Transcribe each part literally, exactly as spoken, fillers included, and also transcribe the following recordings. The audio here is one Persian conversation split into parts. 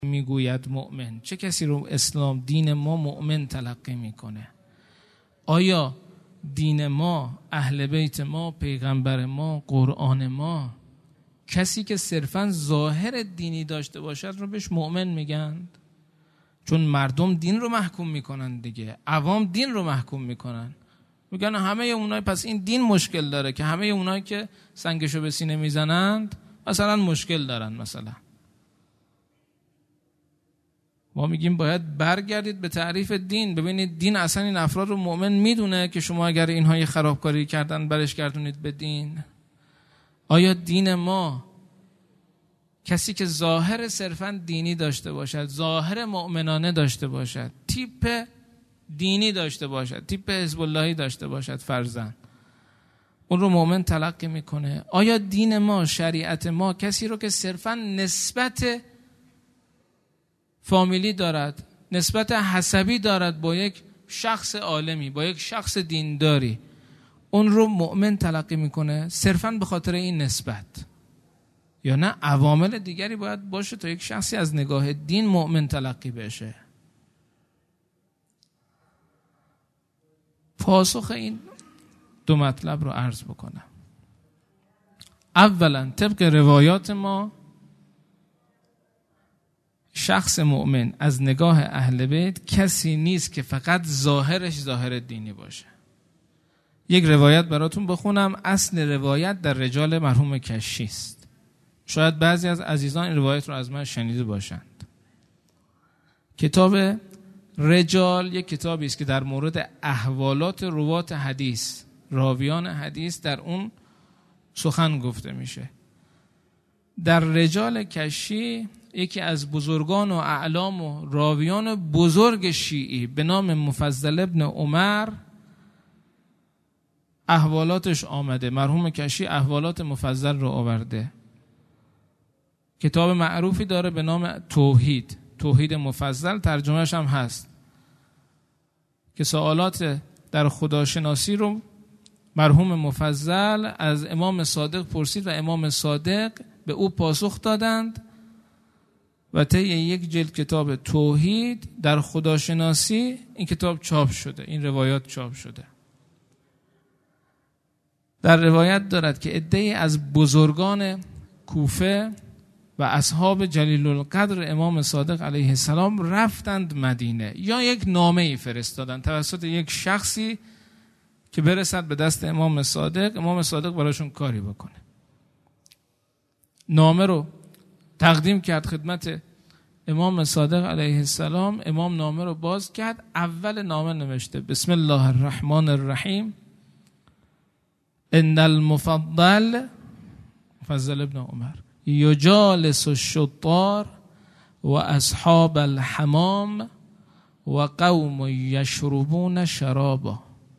میگوید مؤمن؟ چه کسی رو اسلام دین ما مؤمن تلقی میکنه؟ آیا دین ما، اهل بیت ما، پیغمبر ما، قرآن ما، کسی که صرفاً ظاهر دینی داشته باشد رو بهش مؤمن میگن؟ چون مردم دین رو محکوم میکنن دیگه، عوام دین رو محکوم میکنن، میگن همه اونای، پس این دین مشکل داره که همه اونایی که سنگشو به سینه میزنند مثلا مشکل دارن. مثلا ما میگیم باید برگردید به تعریف دین، ببینید دین اصلا این افراد رو مؤمن میدونه که شما اگر اینها یه خرابکاری کردن برش گردونید به دین؟ آیا دین ما کسی که ظاهر صرفاً دینی داشته باشد، ظاهر مؤمنانه داشته باشد، تیپ دینی داشته باشد، تیپ حزب اللهی داشته باشد فرضاً، اون رو مؤمن تلقی میکنه؟ آیا دین ما، شریعت ما کسی رو که صرفاً نسبت فامیلی دارد، نسبت حسبی دارد با یک شخص عالمی، با یک شخص دینداری، اون رو مؤمن تلقی میکنه صرفاً به خاطر این نسبت؟ یا نه عوامل دیگری باید باشه تا یک شخصی از نگاه دین مؤمن تلقی بشه؟ پاسخ این دو مطلب رو عرض بکنم. اولا طبق روایات ما شخص مؤمن از نگاه اهل بیت کسی نیست که فقط ظاهرش ظاهر دینی باشه. یک روایت براتون بخونم. اصل روایت در رجال مرحوم کشی است. شاید بعضی از عزیزان این روایت رو از من شنیده باشند. کتاب رجال یک کتابی است که در مورد احوالات روات حدیث، راویان حدیث، در اون سخن گفته میشه. در رجال کشی یکی از بزرگان و اعلام و راویان بزرگ شیعی به نام مفضل ابن عمر احوالاتش آمده. مرحوم کشی احوالات مفضل رو آورده. کتاب معروفی داره به نام توحید، توحید مفضل، ترجمهش هم هست، که سوالات در خداشناسی رو مرحوم مفضل از امام صادق پرسید و امام صادق به او پاسخ دادند و طی یک جلد کتاب توحید در خداشناسی این کتاب چاپ شده، این روایات چاپ شده. در روایت دارد که عده‌ای از بزرگان کوفه و اصحاب جلیل القدر امام صادق علیه السلام رفتند مدینه، یا یک نامه ای فرستادند توسط یک شخصی که برسد به دست امام صادق، امام صادق براشون کاری بکنه. نامه رو تقدیم کرد خدمت امام صادق علیه السلام. امام نامه رو باز کرد. اول نامه نوشته بسم الله الرحمن الرحیم ان المفضل مفضل ابن عمر یجالس الشطار و اصحاب الحمام و قوم یشربون شرابا.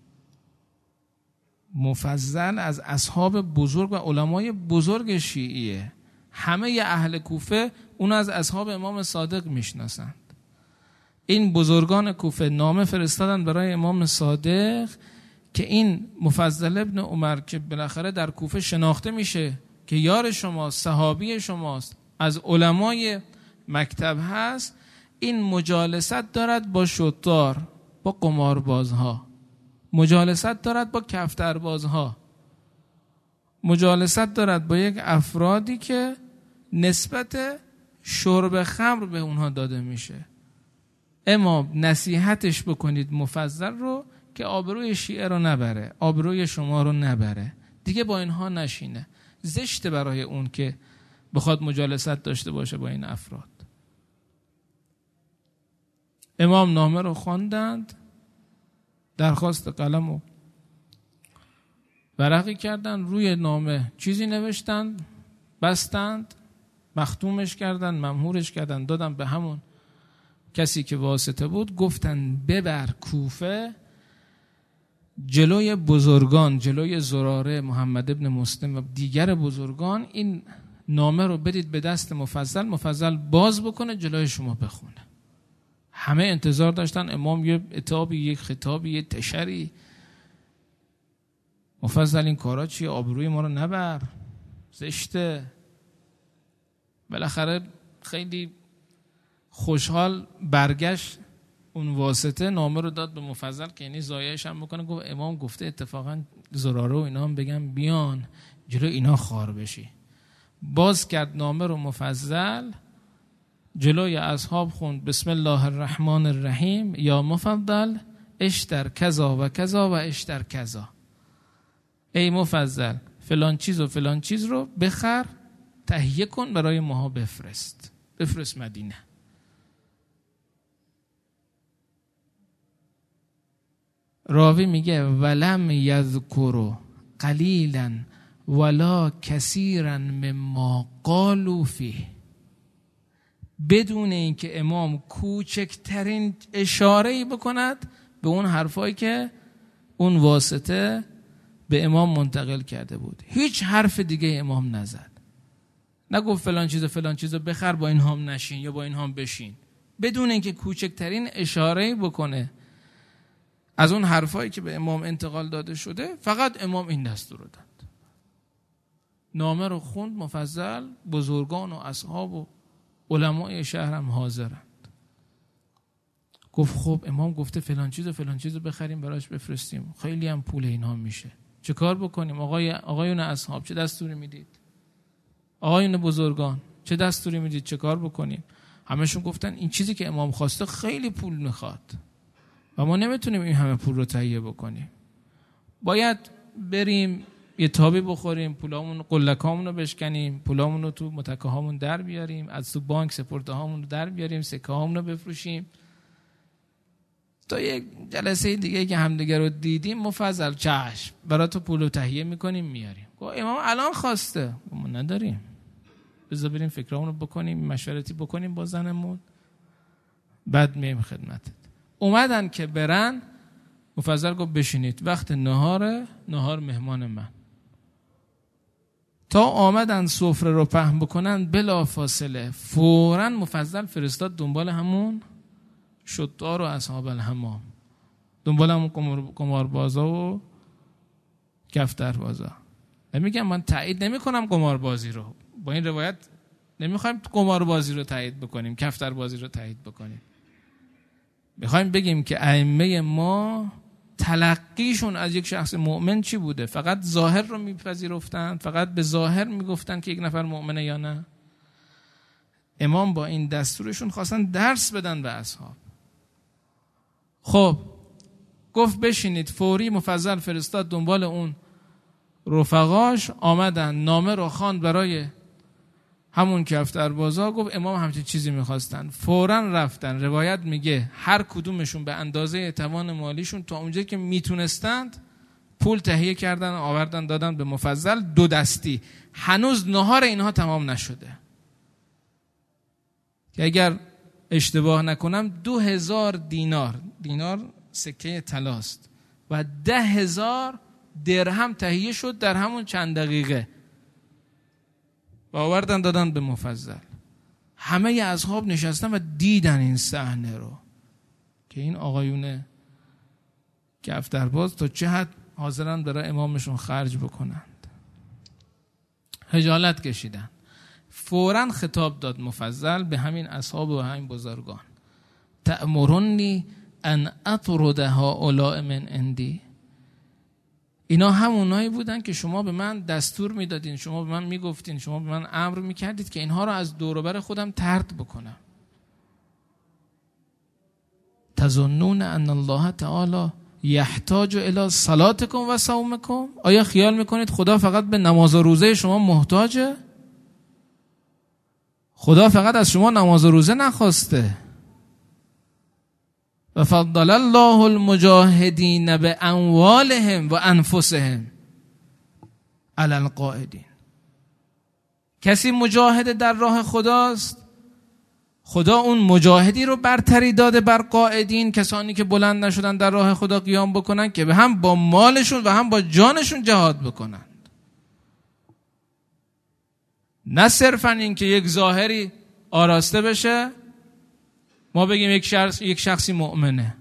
مفضل از اصحاب بزرگ و علمای بزرگ شیعیه. همه اهل کوفه اون از اصحاب امام صادق میشناسند. این بزرگان کوفه نامه فرستادن برای امام صادق که این مفضل ابن عمر که بالاخره در کوفه شناخته میشه که یار شماست، صحابی شماست، از علمای مکتب هست، این مجالست دارد با شطار، با قماربازها، مجالست دارد با کفتربازها، مجالست دارد با یک افرادی که نسبت شرب خمر به اونها داده میشه. امام نصیحتش بکنید مفضل رو که آبروی شیعه رو نبره، آبروی شما رو نبره، دیگه با اینها نشینه. زشته برای اون که بخواد مجالست داشته باشه با این افراد. امام نامه رو خواندند، درخواست قلم و ورقی کردن، روی نامه چیزی نوشتن، بستند، مختومش کردن، ممهورش کردن، دادن به همون کسی که واسطه بود. گفتن ببر کوفه، جلوی بزرگان، جلوی زراره، محمد ابن مسلم و دیگر بزرگان، این نامه رو بدید به دست مفضل، مفضل باز بکنه جلوی شما بخونه. همه انتظار داشتن امام یه عتابی، یک خطابی، یه تشری. مفضل این کارا چیه؟ آبروی ما رو نبر، زشته. بالاخره خیلی خوشحال برگشت اون واسطه نامه رو داد به مفضل که یعنی ضایعش هم بکنه. گفت امام گفته اتفاقا زراره و اینا هم بگم بیان جلو اینا خار بشی. باز کرد نامه رو مفضل، جلوی اصحاب خوند بسم الله الرحمن الرحیم یا مفضل اشتر کذا و کذا و اشتر کذا. ای مفضل فلان چیز و فلان چیز رو بخر، تهیه کن برای ماها بفرست، بفرست مدینه. راوی میگه ولم یذکر قلیلا ولا کثیرا مما قالوا فیه، بدون اینکه امام کوچکترین اشاره‌ای بکند به اون حرفایی که اون واسطه به امام منتقل کرده بود. هیچ حرف دیگه امام نزد، نگفت فلان چیز و فلان چیز رو بخر با این هم نشین یا با این هم بشین، بدون اینکه کوچکترین اشاره‌ای بکنه از اون حرفایی که به امام انتقال داده شده. فقط امام این دستور رو داد. نامه رو خوند مفضل، بزرگان و اصحاب و علمای شهر هم حاضرند. گفت خب امام گفته فلان چیز و فلان چیز رو بخریم براش بفرستیم، خیلی هم پول اینها میشه، چه کار بکنیم؟ آقای آقایون اصحاب چه دستوری میدید؟ آقایون بزرگان چه دستوری میدید؟ چه کار بکنیم؟ همشون گفتن این چیزی که امام خواسته خیلی پول میخواد و ما نمیتونیم این همه پول رو تهیه بکنیم، باید بریم یه تابی بخوریم، پولامون قلکامون رو بشکنیم، پولامون رو تو متکه هامون در بیاریم، از تو بانک سپرده هامون رو در بیاریم، سکه هامون رو بفروشیم. تا یک جلسه دیگه که همدیگه رو دیدیم مفضل چشم برای تو پول رو تهیه میکنیم میاریم. گفت امام الان خواسته، ما نداریم، بذار بریم فکرامون رو بکنیم، مشورتی بکنیم با زنمون، بعد میایم خدمتت. اومدن که برن، مفضل گفت بشینید، وقت نهاره، نهار مهمان من. تا آمدن سفره رو پهن بکنن بلا فاصله فوراً مفضل فرستاد دنبال همون شطار و اصحاب الحمام، دنبال همون قماربازا و کفتربازا. نمیگم من تایید نمی کنم قماربازی رو، با این روایت نمیخوایم قماربازی رو تایید بکنیم، کفتربازی رو تایید بکنیم. میخوایم بگیم که ائمه ما تلقیشون از یک شخص مؤمن چی بوده؟ فقط ظاهر رو میپذیرفتن، فقط به ظاهر میگفتن که یک نفر مؤمنه یا نه. امام با این دستورشون خواستن درس بدن به اصحاب. خب گفت بشینید، فوری مفضل فرستاد دنبال اون رفقاش، آمدن نامه رو خواند برای همون کفتربازا. گفت امام همچین چیزی میخواستن، فوراً رفتن. روایت میگه هر کدومشون به اندازه توان مالیشون تا اونجایی که میتونستند پول تهیه کردن، آوردن دادن به مفضل دو دستی. هنوز نهار اینها تمام نشده که اگر اشتباه نکنم دو هزار دینار، دینار سکه طلاست، و ده هزار درهم تهیه شد در همون چند دقیقه و آوردن دادن به مفضل. همه اصحاب نشستن و دیدن این صحنه رو که این آقایون کفترباز تا چه حد حاضرن برای امامشون خرج بکنند. خجالت کشیدن. فوراً خطاب داد مفضل به همین اصحاب و همین بزرگان، تأمرنی ان اطرد هؤلاء من عندی. اینا همونایی بودن که شما به من دستور میدادین، شما به من میگفتین، شما به من امر میکردید که اینها رو از دور و بر خودم طرد بکنم. تظنون ان الله تعالی یحتاج الی صلاتکم و صومکم؟ آیا خیال میکنید خدا فقط به نماز و روزه شما محتاجه؟ خدا فقط از شما نماز و روزه نخواسته. و فضل الله المجاهدین باموالهم و انفسهم علی القاعدین. کسی مجاهد در راه خداست، خدا اون مجاهدی رو برتری داده بر قاعدین، کسانی که بلند نشدن در راه خدا قیام بکنن که به هم با مالشون و هم با جانشون جهاد بکنند. نه صرفا این که یک ظاهری آراسته بشه ما بگیم یک شخص یک شخصی مؤمنه،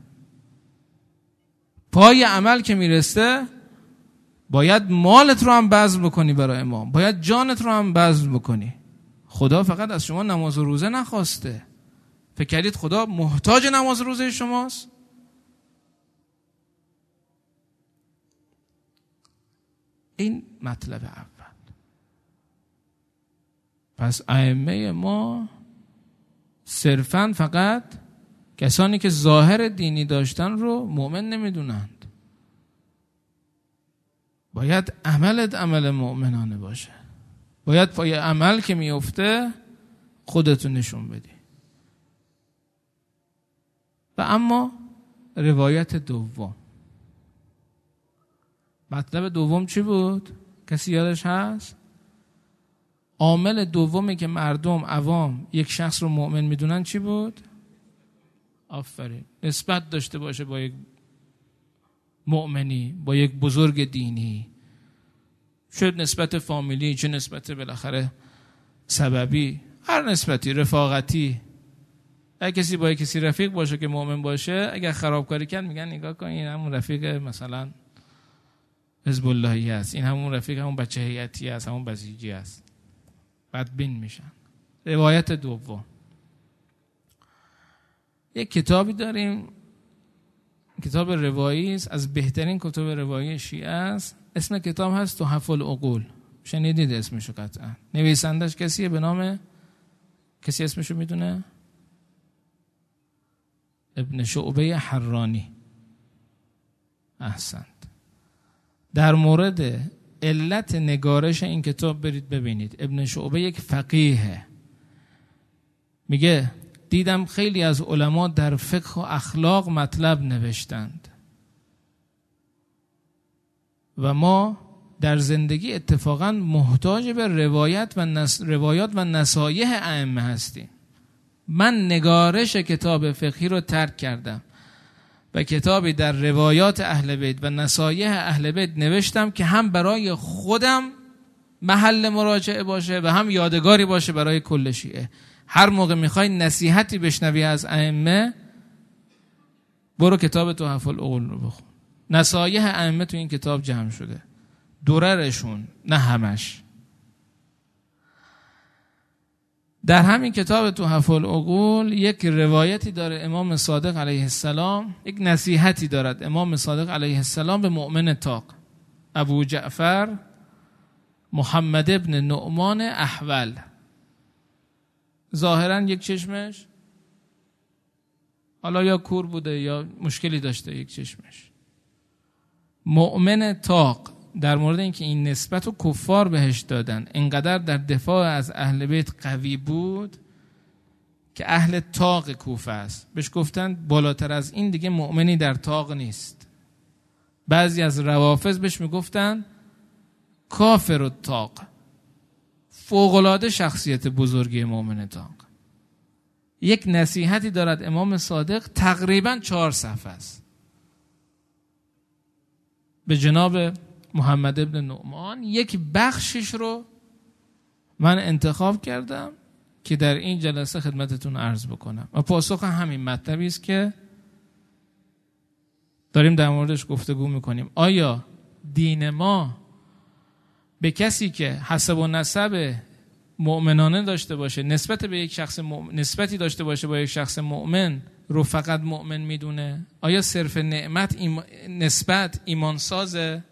پای عمل که میرسه باید مالت رو هم بذل بکنی برای امام، باید جانت رو هم بذل بکنی. خدا فقط از شما نماز و روزه نخواسته، فکر کردید خدا محتاج نماز روزه شماست؟ این مطلب اول. پس ائمه ما صرفاً فقط کسانی که ظاهر دینی داشتن رو مؤمن نمیدونند. باید عملت عمل مؤمنانه باشه. باید پای عمل که میفته خودتو نشون بدی. و اما روایت دوم، مطلب دوم چی بود؟ کسی یادش هست؟ عامل دومی که مردم عوام یک شخص رو مؤمن میدونن چی بود؟ آفرین، نسبت داشته باشه با یک مؤمنی، با یک بزرگ دینی، چه نسبت فامیلی، چه نسبت بالاخره سببی، هر نسبتی، رفاقتی. اگه کسی با کسی رفیق باشه که مؤمن باشه، اگر خرابکاری کرد میگن نگاه کن این همون رفیق مثلا حزب اللهی است، این همون رفیق همون بچه هیئتی است، همون بسیجی است، بدبین میشن. روایت دوم، یک کتابی داریم، کتاب روایی است، از بهترین کتاب روایی شیعه است. اسم کتاب هست تحف العقول. شنیدید اسمشو قطعا. نویسندش کسیه به نام، کسی اسمشو میدونه؟ ابن شعبه حرانی. احسنت. در مورد علت نگارش این کتاب برید ببینید. ابن شعبه یک فقیهه. میگه دیدم خیلی از علما در فقه و اخلاق مطلب نوشتند و ما در زندگی اتفاقا محتاج به روایت و نس... روایات و نصایح ائمه هستیم. من نگارش کتاب فقهی رو ترک کردم و کتابی در روایات اهل بیت و نصایح اهل بیت نوشتم که هم برای خودم محل مراجعه باشه و هم یادگاری باشه برای کل شیعه. هر موقع میخوای نصیحتی بشنوی از ائمه، برو کتاب تحف العقول رو بخون. نصایح ائمه تو این کتاب جمع شده، دررشون، نه همش. در همین کتاب تحف العقول یک روایتی داره امام صادق علیه السلام، یک نصیحتی دارد امام صادق علیه السلام به مؤمن تاق ابو جعفر محمد ابن نعمان احول. ظاهرا یک چشمش حالا یا کور بوده یا مشکلی داشته یک چشمش. مؤمن تاق در مورد اینکه این نسبت رو کفار بهش دادن، اینقدر در دفاع از اهل بیت قوی بود که اهل تاق کوفه است. بهش گفتن بالاتر از این دیگه مؤمنی در تاق نیست. بعضی از روافض بهش میگفتن کافر التاق. فوق‌العاده شخصیت بزرگی مؤمن تاق. یک نصیحتی دارد امام صادق، تقریبا چهار صفحه است، به جناب محمد ابن نعمان. یک بخشش رو من انتخاب کردم که در این جلسه خدمتتون عرض بکنم و پاسخ همین مطلبی است که داریم در موردش گفتگو میکنیم. آیا دین ما به کسی که حسب و نسب مؤمنانه داشته باشه، نسبت به یک شخص مؤمن، نسبتی داشته باشه با یک شخص مؤمن رو فقط مؤمن میدونه؟ آیا صرف نعمت ایم... نسبت ایمان سازه؟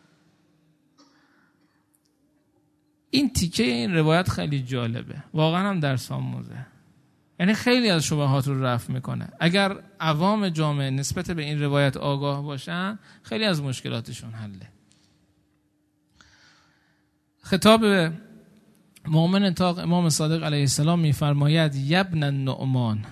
این تیکه این روایت خیلی جالبه، واقعا هم درس آموزه. یعنی خیلی از شبهات رو رفع میکنه. اگر عوام جامعه نسبت به این روایت آگاه باشن، خیلی از مشکلاتشون حله. خطاب مؤمن تاق امام صادق علیه السلام میفرماید یبن النعمان.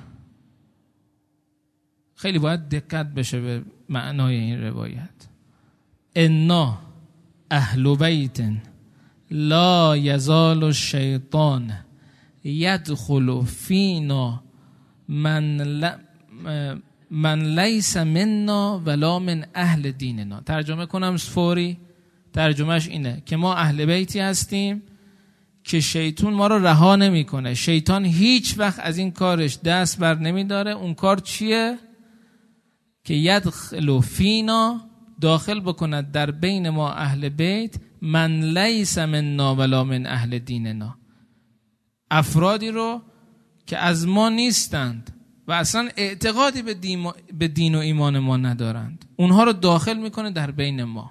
خیلی باید دقت بشه به معنای این روایت. انا اهل بیت لا یزال الشیطان یدخل فینا من ل... من لیس منا ولا من اهل دیننا. ترجمه کنم فوری. ترجمهش اینه که ما اهل بیتی هستیم که شیطان ما رو رها نمیکنه. شیطان هیچ وقت از این کارش دست بر نمیداره. اون کار چیه؟ که یدخل فینا، داخل بکند در بین ما اهل بیت، من لیس منا ولا من اهل دیننا، افرادی رو که از ما نیستند و اصلا اعتقادی به دین, به دین و ایمان ما ندارند. اونها رو داخل میکنه در بین ما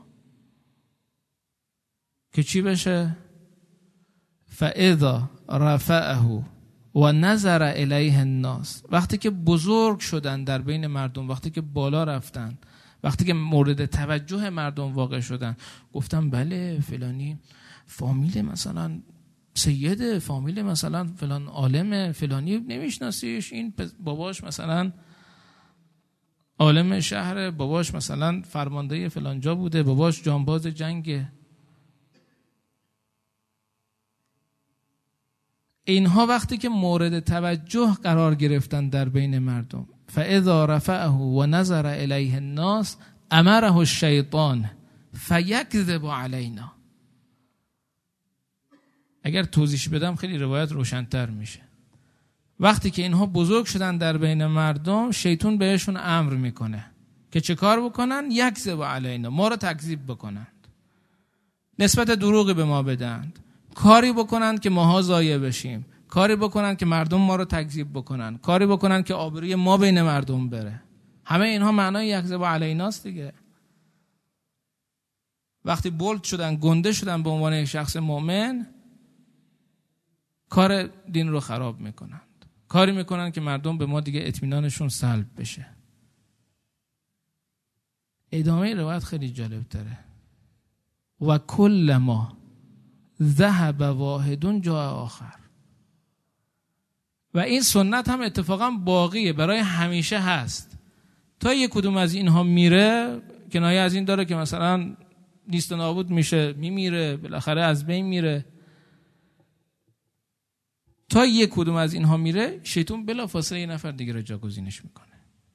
که چی بشه؟ فاذا رفعه و نظر الیه الناس، وقتی که بزرگ شدن در بین مردم، وقتی که بالا رفتن، وقتی که مورد توجه مردم واقع شدن، گفتم بله فلانی فامیل مثلا سیده، فامیل مثلا فلان عالم، فلانی نمیشناسیش، این باباش مثلا عالم شهر، باباش مثلا فرمانده فلان جا بوده، باباش جانباز جنگه. اینها وقتی که مورد توجه قرار گرفتن در بین مردم، فاذا رفعه و نظر الیه الناس امره الشیطان فیکذب علینا. اگر توضیح بدم خیلی روایت روشن‌تر میشه. وقتی که اینها بزرگ شدن در بین مردم، شیطان بهشون امر میکنه که چه کار بکنن؟ یکذب علینا، ما رو تکذیب بکنند، نسبت دروغی به ما بدند، کاری بکنند که ماها ضایع بشیم، کاری بکنند که مردم ما رو تکذیب بکنند، کاری بکنند که آبروی ما بین مردم بره. همه اینها معنای یکذب علیناست دیگه. وقتی بولد شدن، گنده شدن به عنوان یک شخص مؤمن، کار دین رو خراب میکنند، کاری میکنند که مردم به ما دیگه اطمینانشون سلب بشه. ادامه روایت خیلی جالب تره. و کل ما ذهب واحدون جا آخر. و این سنت هم اتفاقا باقیه، برای همیشه هست. تا یک کدوم از اینها میره، کنایه از این داره که مثلا نیست و نابود میشه، میمیره، بالاخره از بین میره. تا یک کدوم از اینها میره، شیطان بلافاصله یه نفر دیگه رو جاگزینش میکنه.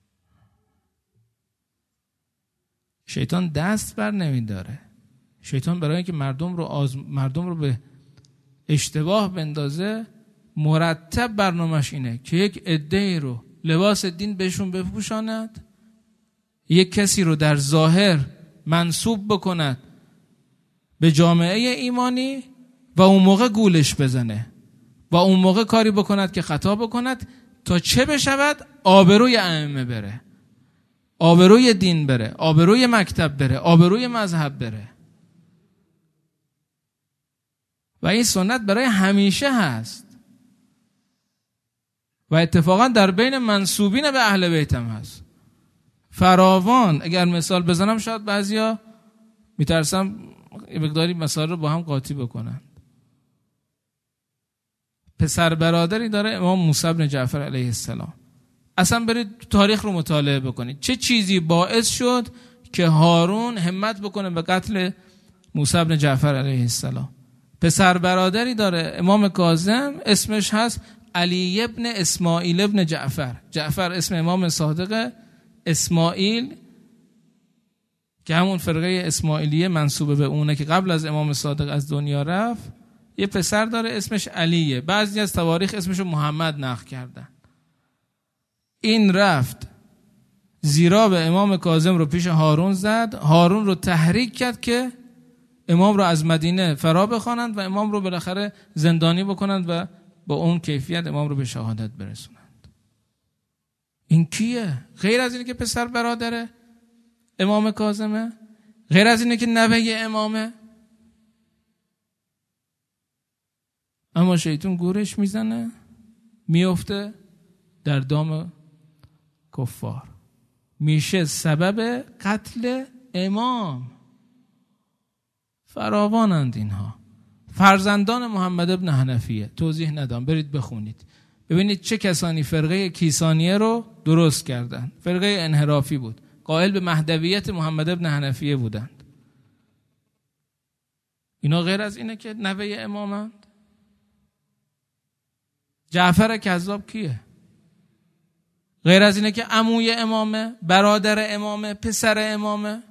شیطان دست بر نمیداره. شیطان برای اینکه مردم رو آز... مردم رو به اشتباه بندازه، مرتب برنامه‌اش اینه که یک عده‌ای رو لباس دین بهشون بپوشاند، یک کسی رو در ظاهر منسوب بکند به جامعه ایمانی و اون موقع گولش بزنه و اون موقع کاری بکند که خطا بکند تا چه بشود؟ آبروی ائمه بره، آبروی دین بره، آبروی مکتب بره، آبروی مذهب بره. و این سنت برای همیشه هست و اتفاقا در بین منسوبین به اهل بیت هم هست فراوان. اگر مثال بزنم شاید بعضیا میترسم یه مقداری مثال رو با هم قاطی بکنن. پسر برادری داره امام موسی بن جعفر علیه السلام. اصلا برید تاریخ رو مطالعه بکنید چه چیزی باعث شد که هارون همت بکنه به قتل موسی بن جعفر علیه السلام. پسر برادری داره امام کاظم، اسمش هست علی ابن اسماعیل ابن جعفر. جعفر اسم امام صادق، اسماعیل که همون فرقه اسماعیلیه منسوبه به اونه که قبل از امام صادق از دنیا رفت. یه پسر داره اسمش علیه، بعضی از تواریخ اسمشو محمد نقل کردن. این رفت زیرا به امام کاظم رو پیش هارون زد، هارون رو تحریک کرد که امام رو از مدینه فرا بخوانند و امام رو بالاخره زندانی بکنند و با اون کیفیت امام رو به شهادت برسونند. این کیه؟ غیر از اینه که پسر برادره امام کاظمه، غیر از اینه که نوه امامه. اما شیطان گورش میزنه، میفته در دام کفار، میشه سبب قتل امام. فراوانند اینها. فرزندان محمد ابن حنفیه، توضیح ندام، برید بخونید ببینید چه کسانی فرقه کیسانیه رو درست کردن. فرقه انحرافی بود، قائل به مهدویت محمد ابن حنفیه بودند. اینا غیر از اینه که نوه امامند. جعفر کذاب کیه؟ غیر از اینه که عموی امامه، برادر امامه، پسر امامه.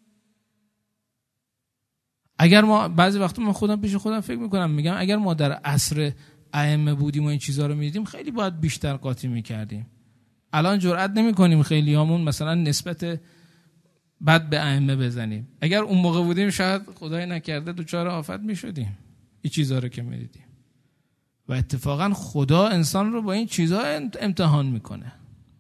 اگر ما بعضی وقتا من خودم پیش خودم فکر میکنم، میگم اگر ما در عصر ائمه بودیم و این چیزا رو میدیدیم خیلی باید بیشتر قاطی میکردیم. الان جرئت نمیکنیم خیلی هامون مثلا نسبت بد به ائمه بزنیم. اگر اون موقع بودیم شاید خدای نکرده دوچار آفت میشدیم این چیزا رو که میدیدیم. و اتفاقا خدا انسان رو با این چیزا امتحان میکنه.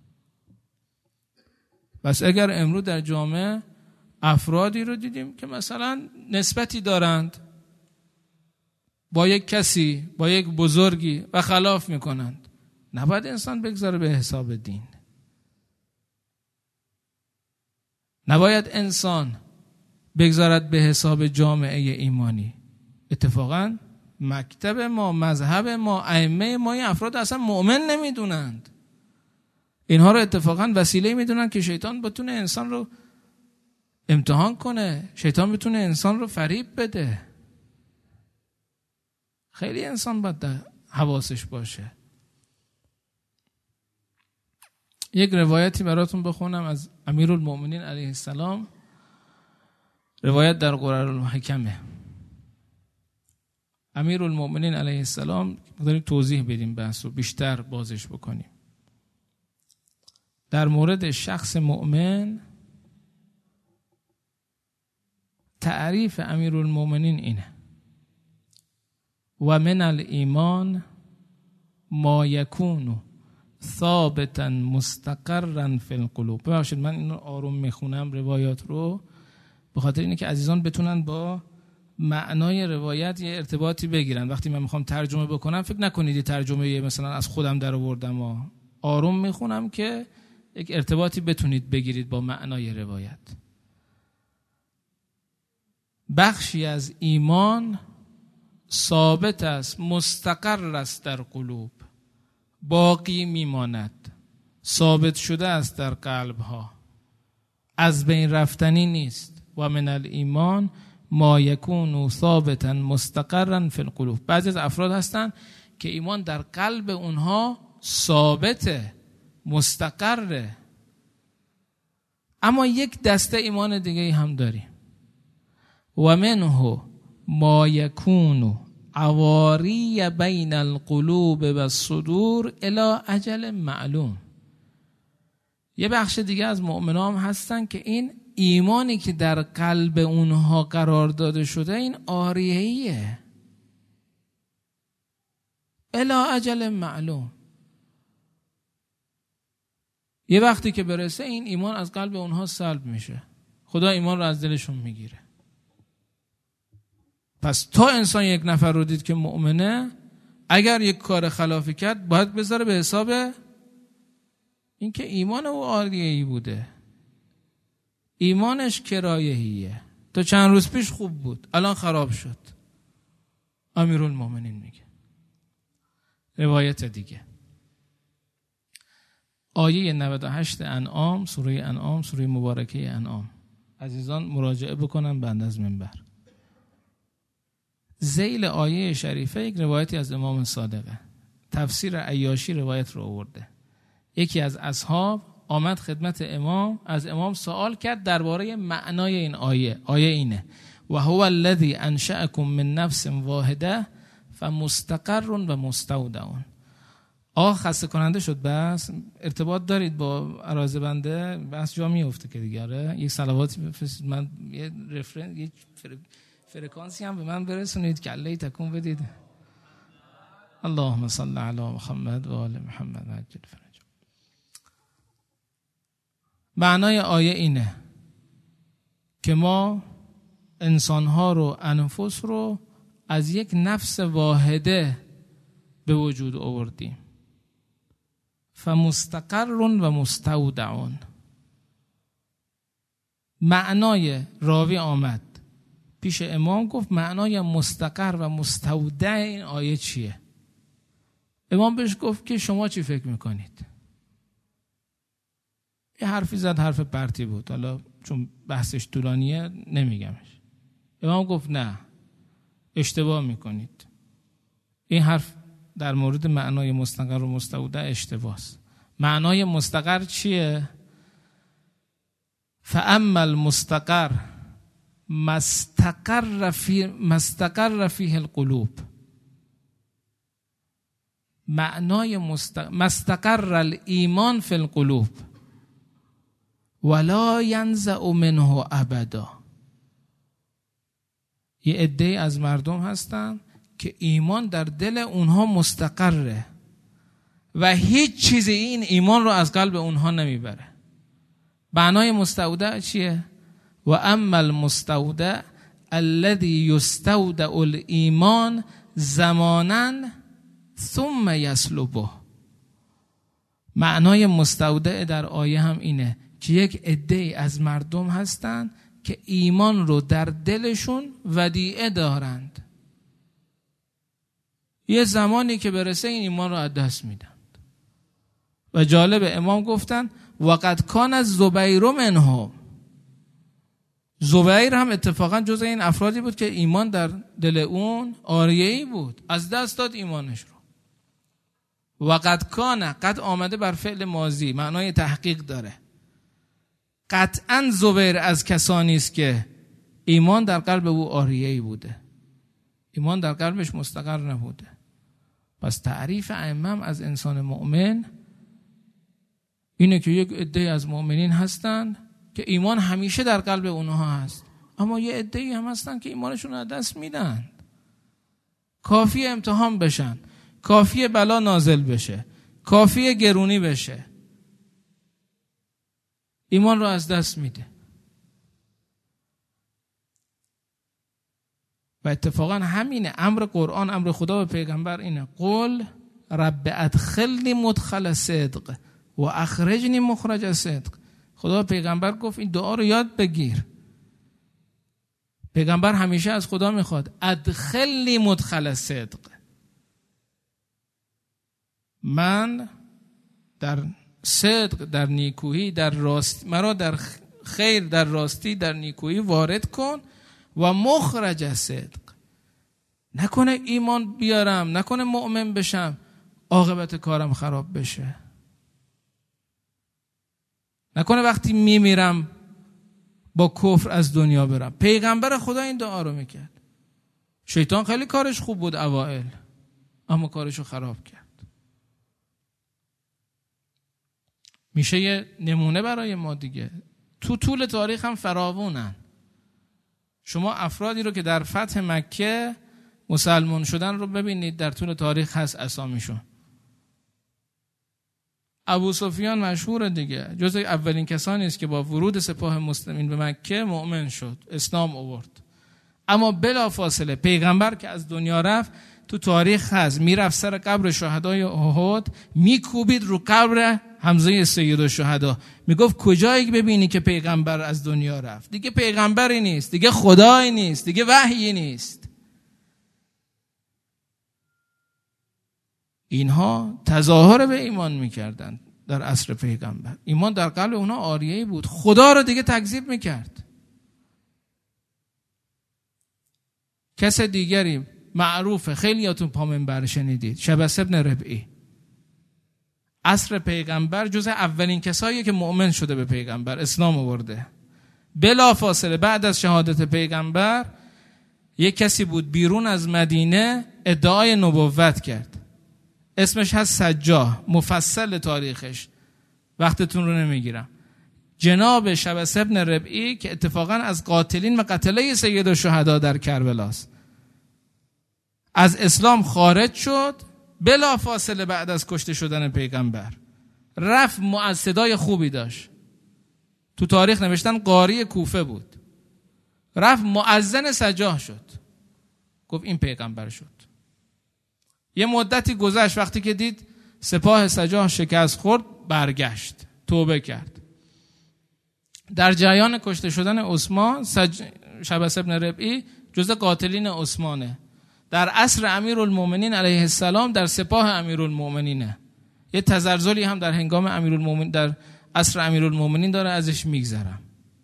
بس اگر امروز در جامعه افرادی رو دیدیم که مثلا نسبتی دارند با یک کسی، با یک بزرگی و خلاف میکنند، نباید انسان بگذاره به حساب دین. نباید انسان بگذارد به حساب جامعه ایمانی. اتفاقا مکتب ما، مذهب ما، ائمه ما این افراد اصلا مؤمن نمیدونند. اینها رو اتفاقا وسیله میدونن که شیطان بتونه انسان رو امتحان کنه، شیطان بتونه انسان رو فریب بده. خیلی انسان باید حواسش باشه. یک روایتی براتون بخونم از امیرالمؤمنین علیه السلام، روایت در قرارالحکمه. امیرالمؤمنین علیه السلام، داریم توضیح بدیم بحث رو بیشتر بازش بکنیم. در مورد شخص مؤمن تعریف امیرالمؤمنین اینه: و من الایمان ما یکون ثابتا مستقرا فی القلوب. ببخشید من اینو آروم میخونم روایات رو، به خاطر اینه که عزیزان بتونن با معنای روایت یه ارتباطی بگیرن. وقتی من میخوام ترجمه بکنم فکر نکنید یه ترجمه مثلا از خودم در آوردم، آروم میخونم که یک ارتباطی بتونید بگیرید با معنای روایت. بخشی از ایمان ثابت است، مستقر است در قلوب، باقی میماند، ثابت شده است در قلب ها، از بین رفتنی نیست. و من الایمان ما یکون ثابتا مستقرا فی القلوب. بعضی از افراد هستن که ایمان در قلب اونها ثابته، مستقره. اما یک دسته ایمان دیگه هم داریم. و منه ما یکون عواری بین القلوب و الصدور الی اجل معلوم. یه بخش دیگه از مؤمنان هستن که این ایمانی که در قلب اونها قرار داده شده این عاریه‌ایه، الی اجل معلوم. یه وقتی که برسه این ایمان از قلب اونها سلب میشه، خدا ایمان رو از دلشون میگیره. پس تا انسان یک نفر رو دید که مؤمنه، اگر یک کار خلافی کرد باید بذاره به حساب این که ایمان او عالیه‌ای بوده، ایمانش کرایه‌ایه، تا چند روز پیش خوب بود الان خراب شد. امیرالمؤمنین میگه. روایت دیگه، آیه نود و هشت انعام، سوره انعام، سوره مبارکه انعام. عزیزان مراجعه بکنن بند از منبر. ذیل آیه شریفه یک روایتی از امام صادقه. تفسیر عیاشی روایت رو آورده. یکی از اصحاب آمد خدمت امام، از امام سوال کرد درباره معنای این آیه. آیه اینه: و هو الذی انشأکم من نفس واحده فمستقر و مستودع. آه خسته کننده شد. بس ارتباط دارید با عراضه بنده، بس جا میفته که دیگه. یک صلواتی بفرستید، من یه رفرنس، یک فرکانسی هم به من برسونید که الله تکون بدید. اللهم صل علی محمد و آل محمد عجل فرج. معنای آیه اینه که ما انسانها رو، انفس رو از یک نفس واحده به وجود آوردیم. فمستقر و مستودع. معنای راوی آمد پیش امام، گفت معنای مستقر و مستودع این آیه چیه؟ امام بهش گفت که شما چی فکر میکنید؟ یه حرفی زد، حرف پرتی بود، حالا چون بحثش طولانیه نمیگمش. امام گفت نه، اشتباه میکنید، این حرف در مورد معنای مستقر و مستودع اشتباه است. معنای مستقر چیه؟ فاما المستقر مستقر فی مستقر فیه القلوب. معنای مستقر, مستقر الایمان فی القلوب ولا ینزع منه ابدا. یه عده از مردم هستن که ایمان در دل اونها مستقره و هیچ چیزی این ایمان رو از قلب اونها نمیبره. معنای مستودع چیه؟ و اما المستودع الذي یستودع الایمان زمانا ثم یسلبه. معنای مستودع در آیه هم اینه که یک عده از مردم هستند که ایمان رو در دلشون ودیعه دارند، یه زمانی که برسه این ایمان رو از دست میدند. و جالب، امام گفتن وقد کان الزبیر منهم. زبیر هم اتفاقا جز این افرادی بود که ایمان در دل اون آریه‌ای بود، از دست داد ایمانش رو. وقد کان، قد آمده بر فعل ماضی، معنای تحقیق داره. قطعا زبیر از کسانی است که ایمان در قلب او آریه‌ای بوده، ایمان در قلبش مستقر نبوده. پس تعریف ائمه از انسان مؤمن اینه که یک عده از مؤمنین هستند که ایمان همیشه در قلب اونها هست، اما یه عده‌ای هم هستن که ایمانشون از دست میدن. کافی امتحان بشن، کافی بلا نازل بشه، کافی گرونی بشه، ایمان رو از دست میده. و اتفاقا همینه امر قرآن، امر خدا به پیغمبر اینه قل رب ادخلنی مدخل صدق و اخرجنی مخرج صدق. خدا پیغمبر گفت این دعا رو یاد بگیر. پیغمبر همیشه از خدا میخواد ادخلنی مدخل صدق، من در صدق، در نیکویی، در راستی، مرا در خیر، در راستی، در نیکویی وارد کن و مخرج صدق. نکنه ایمان بیارم، نکنه مؤمن بشم عاقبت کارم خراب بشه، نکنه وقتی میمیرم با کفر از دنیا برم. پیغمبر خدا این دعا رو میکرد. شیطان خیلی کارش خوب بود اوائل، اما کارشو خراب کرد. میشه یه نمونه برای ما دیگه. تو طول تاریخ هم فراوونن. شما افرادی رو که در فتح مکه مسلمان شدن رو ببینید، در طول تاریخ هست اسامیشون. ابو سفیان مشهور دیگه، جز اولین کسانی است که با ورود سپاه مسلمین به مکه مؤمن شد، اسلام آورد. اما بلا فاصله پیغمبر که از دنیا رفت، تو تاریخ هست میرفت سر قبر شهدای احد، میکوبید رو قبر حمزه سید الشهدا، میگفت کجایی ببینی که پیغمبر از دنیا رفت؟ دیگه پیغمبری نیست، دیگه خدایی نیست، دیگه وحیی نیست. اینها تظاهر به ایمان میکردند در عصر پیغمبر. ایمان در قلب اونها آریه‌ای بود، خدا رو دیگه تکذیب میکرد. کس دیگری معروفه، خیلیاتون پا منبر شنیدید، شبس ابن ربعی. عصر پیغمبر جز اولین کساییه که مؤمن شده به پیغمبر، اسلام آورده. بلا فاصله بعد از شهادت پیغمبر یک کسی بود بیرون از مدینه ادعای نبوت کرد، اسمش هست سجاح، مفصل تاریخش وقتتون رو نمیگیرم. جناب شبس ابن ربعی که اتفاقا از قاتلین و قتله سید الشهدا در کربلاست، از اسلام خارج شد بلا فاصله بعد از کشته شدن پیغمبر. رفت، مؤسدای خوبی داشت، تو تاریخ نوشتن قاری کوفه بود، رفت مؤذن سجاح شد، گفت این پیغمبر شد. یه مدتی گذشت، وقتی که دید سپاه سجاح شکست خورد برگشت، توبه کرد. در جریان کشته شدن عثمان، سج... شبس ابن ربعی جز قاتلین عثمانه. در عصر امیرالمومنین علیه السلام در سپاه امیرالمومنینه. یه تزلزلی هم در هنگام امیرالمومنین در عصر امیرالمومنین داره، ازش میگذرم.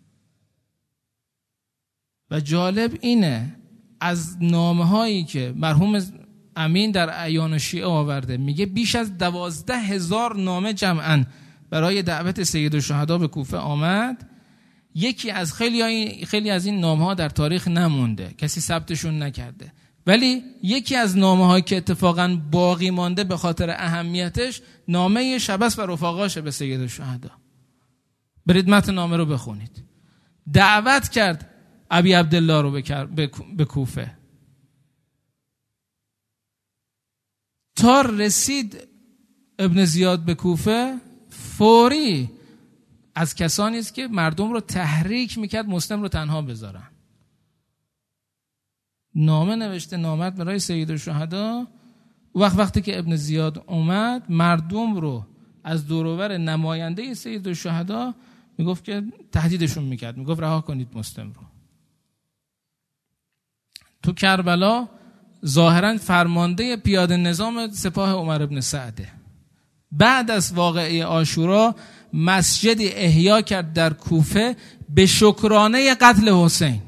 و جالب اینه از نامه هایی که مرحوم امین در اعیان شیعه آورده، میگه بیش از دوازده هزار نامه جمعاً برای دعوت سید الشهدا به کوفه آمد. یکی از خیلی خیلی از این نامه ها در تاریخ نمونده، کسی ثبتشون نکرده، ولی یکی از نامه هایی که اتفاقاً باقی مانده به خاطر اهمیتش نامه شبس و رفقاشه به سید الشهدا. برید متن نامه رو بخونید. دعوت کرد ابی عبدالله رو به کوفه. تا رسید ابن زیاد به کوفه، فوری از کسانی است که مردم رو تحریک میکرد مسلم رو تنها بذارن. نامه نوشته، نامه برای سید الشهدا. وقت وقتی که ابن زیاد اومد مردم رو از دور و بر نماینده سید الشهدا میگفت که تهدیدشون میکرد، میگفت رها کنید مسلم رو. تو کربلا ظاهرا فرمانده پیاده نظام سپاه عمر ابن سعده. بعد از واقعه عاشورا مسجدی احیا کرد در کوفه به شکرانه قتل حسین.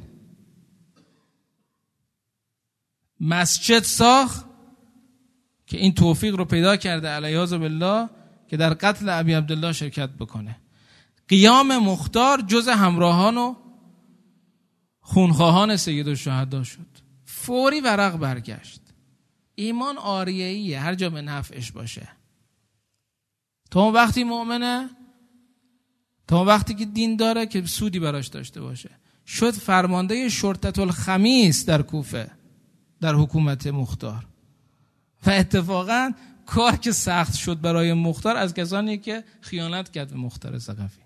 مسجد ساخت که این توفیق رو پیدا کرده علیاذ بالله که در قتل ابی عبدالله شرکت بکنه. قیام مختار جز همراهان و خونخواهان سید الشهدا شد. فوری ورق برگشت. ایمان آریه‌ایه، هر جا به نفعش باشه. تا اون وقتی مؤمنه، تا اون وقتی که دین داره که سودی براش داشته باشه. شد فرمانده شرطة الخمیس در کوفه در حکومت مختار. و اتفاقا کار که سخت شد برای مختار از کسانی که خیانت کرد به مختار ثقفی.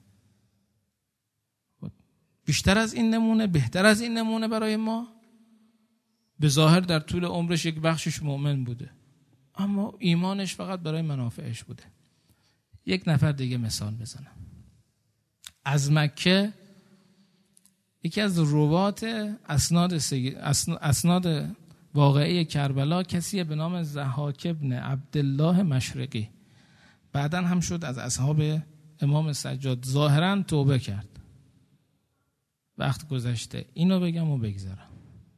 بیشتر از این نمونه، بهتر از این نمونه برای ما؟ به ظاهر در طول عمرش یک بخشش مؤمن بوده، اما ایمانش فقط برای منافعش بوده. یک نفر دیگه مثال بزنم. از مکه یکی از روات اسناد سید اسناد واقعه کربلا کسی به نام ضحاک بن عبدالله مشرقی، بعدن هم شد از اصحاب امام سجاد، ظاهرا توبه کرد. وقت گذشته، اینو بگم و بگذارم.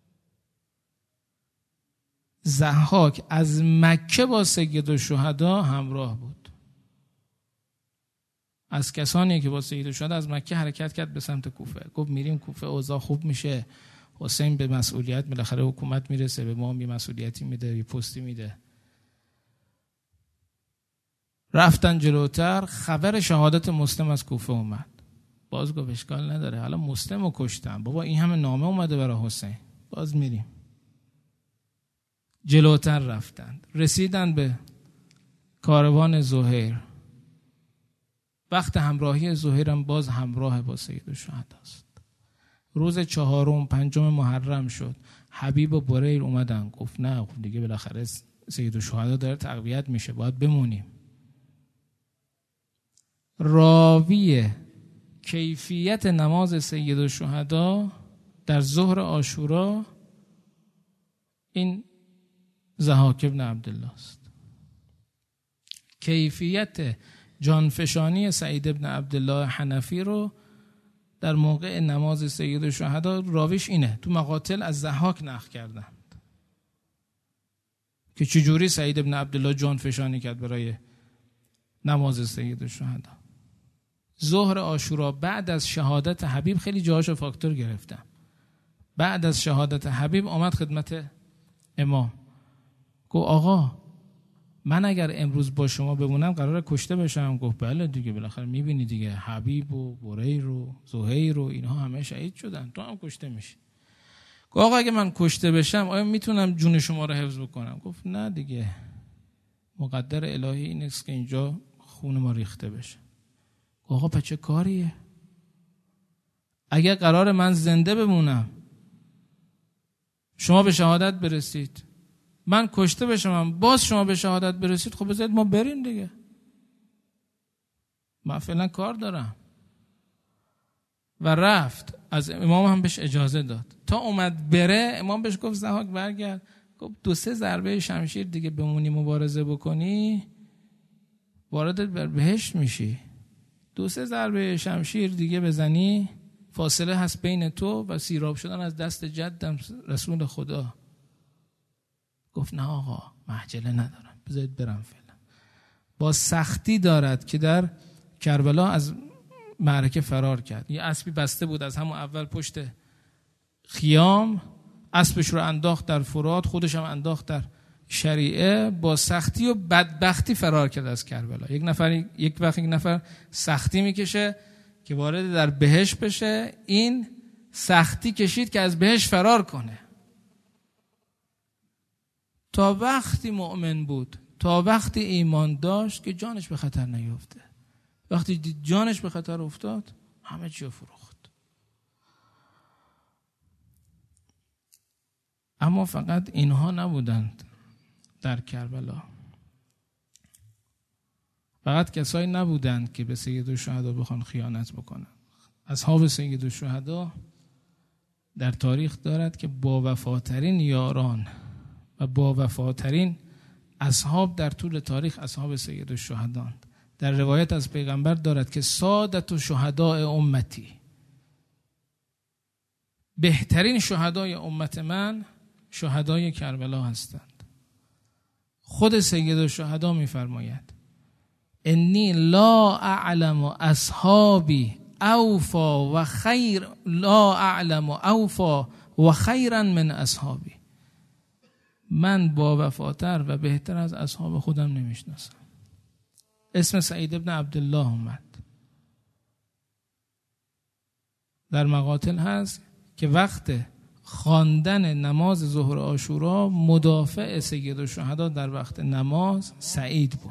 ضحاک از مکه با سید الشهدا همراه بود. از کسانی که با سید الشهدا از مکه حرکت کرد به سمت کوفه. گفت میریم کوفه، اوضاع خوب میشه، حسین به مسئولیت بالاخره حکومت میرسه، به ما هم یه مسئولیتی میده، یه پستی میده. رفتن جلوتر، خبر شهادت مسلم از کوفه اومد. باز گفت اشکال نداره، حالا مسلم رو کشتن، بابا این همه نامه اومده برای حسین، باز میریم. جلوتر رفتند، رسیدن به کاروان زهیر. وقت همراهی زهیر هم باز همراه با سید الشهدا است. روز چهارم پنجم محرم شد، حبیب و بریر اومدن، گفت نه خب دیگه بالاخره سید الشهدا داره تقویت میشه، باید بمونیم. راوی کیفیت نماز سید الشهدا در ظهر عاشورا این ضحاک بن عبدالله است. کیفیت جانفشانی سعید بن عبدالله حنفی رو در موقع نماز سید الشهدا راویش اینه، تو مقاتل از ضحاک نقل کردند که چجوری سعید بن عبدالله جانفشانی کرد برای نماز سید الشهدا. ظهر عاشورا بعد از شهادت حبیب، خیلی جاهاشو فاکتور گرفتم، بعد از شهادت حبیب آمد خدمت امام، گفت آقا من اگر امروز با شما بمونم قراره کشته بشم. گفت بله دیگه، بالاخره میبینی دیگه حبیب و بریر و زهیر و اینها همه شهید شدن، تو هم کشته میشی. گفت آقا اگه من کشته بشم آیا میتونم جون شما رو حفظ بکنم؟ گفت نه دیگه، مقدر الهی این است که اینجا خون ما ریخته بشه. گفت آقا پس چه کاریه؟ اگر قرار من زنده بمونم شما به شهادت برسید، من کشته بشم باز شما به شهادت برسید، خب بذارید ما بریم دیگه، من فعلا کار دارم. و رفت. از امام هم بهش اجازه داد. تا اومد بره امام بهش گفت ضحاک برگرد. گفت دو سه ضربه شمشیر دیگه بمونی مبارزه بکنی وارد بهشت میشی، دو سه ضربه شمشیر دیگه بزنی فاصله هست بین تو و سیراب شدن از دست جدم رسول خدا. گفت نه آقا من عجله ندارم، بذارید برم فعلا. با سختی دارد که در کربلا از معرکه فرار کرد. یه اسبی بسته بود از همون اول پشت خیام، اسبش رو انداخت در فرات، خودش هم انداخت در شریعه، با سختی و بدبختی فرار کرد از کربلا. یک نفر یک وقت یک نفر سختی میکشه که وارد در بهشت بشه، این سختی کشید که از بهشت فرار کنه. تا وقتی مؤمن بود، تا وقتی ایمان داشت که جانش به خطر نیفته. وقتی دید جانش به خطر افتاد همه چی فروخت. اما فقط اینها نبودند در کربلا، فقط کسایی نبودند که به سیدالشهدا بخوان خیانت بکنند. اصحاب سیدالشهدا در تاریخ دارد که با وفاترین یاران و با وفاترین اصحاب در طول تاریخ اصحاب سیدالشهدا. در روایت از پیغمبر دارد که سادت و شهداء امتی، بهترین شهدای امت من شهدای کربلا هستند. خود سیدالشهدا می‌فرماید انی لا اعلم اصحابی اوفا و خیر لا اعلم اوفا و خیرا من اصحابی. من با وفاتر و بهتر از اصحاب خودم نمیشناسم. اسم سعید ابن عبدالله اومد. در مقاتل هست که وقت خواندن نماز ظهر عاشورا مدافع سیدالشهدا در وقت نماز سعید بود.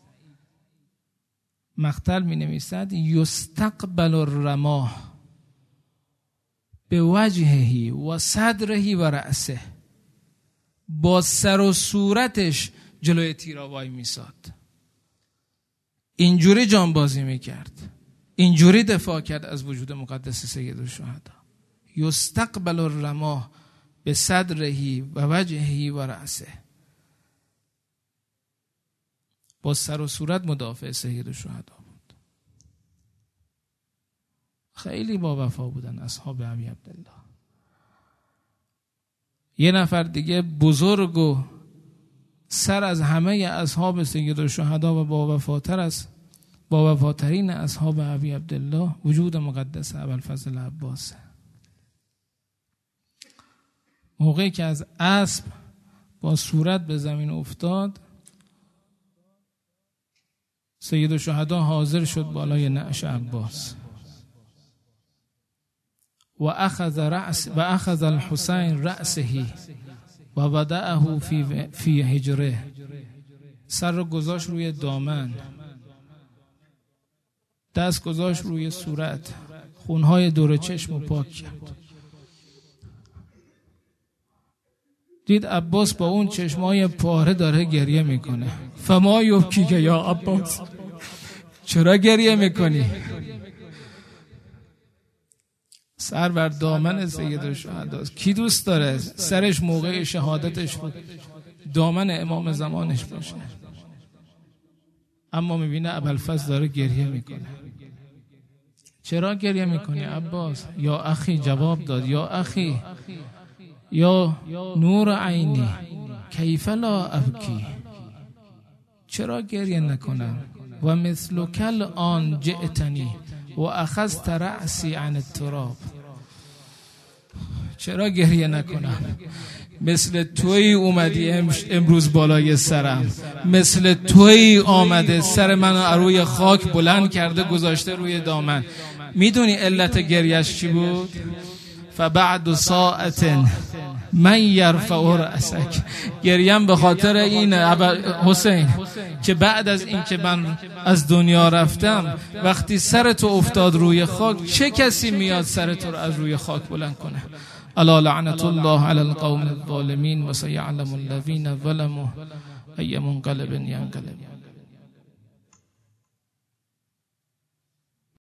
مقتل می نویسد یستقبل الرماه به وجهه و صدره و رأسه، با سر و صورتش جلوی تیرا وای میساد، اینجوری جانبازی میکرد، اینجوری دفاع کرد از وجود مقدس سیدالشهدا. یستقبل الرماه به صدره و وجهه و رأسه، با سر و صورت مدافع سیدالشهدا بود. خیلی با وفا بودن اصحاب ابی عبدالله. یه نفر دیگه بزرگ و سر از همه اصحاب سیدالشهدا و با وفاتر از با وفاترین اصحاب ابی عبدالله وجود مقدس ابوالفضل عباس. موقعی که از اسب با صورت به زمین افتاد، سیدالشهدا حاضر شد بالای نعش عباس و اخذ رأس و اخذ الحسین رأسه و وضعه فی فی حجره. سر رو گذاشت روی دامن، دست گذاشت روی صورت، خونهای دور چشم رو پاک کرد. دید عباس با اون چشمای پاره داره گریه میکنه. فما یبکی که یا عباس، چرا گریه میکنی؟ سر بر دامن سیدالشهداست. کی دوست داره سرش موقع شهادتش بود دامن امام زمانش باشه؟ اما میبینه ابوالفضل داره گریه میکنه. چرا گریه میکنی عباس؟ یا اخی جواب داد، یا اخی یا نور عینی کیف لا ابکی، چرا گریه نکنم؟ و مثل کل آن جئتنی و اخذت رأسی عن التراب، چرا گریه نکنم؟ مثل توی اومدی امروز بالای سرم، مثل توی آمده سر منو روی خاک بلند کرده گذاشته روی دامن. میدونی علت گریهش چی بود؟ فبعد ساعت من یرفع رأسک، گریم به خاطر این حسین که بعد از این که من از دنیا رفتم وقتی سر تو افتاد روی خاک، چه کسی میاد سر تو رو از روی خاک بلند کنه؟ الا لعنت الله علی القوم الظالمین و سیعلم الذین ظلموا ای منقلب ینقلب.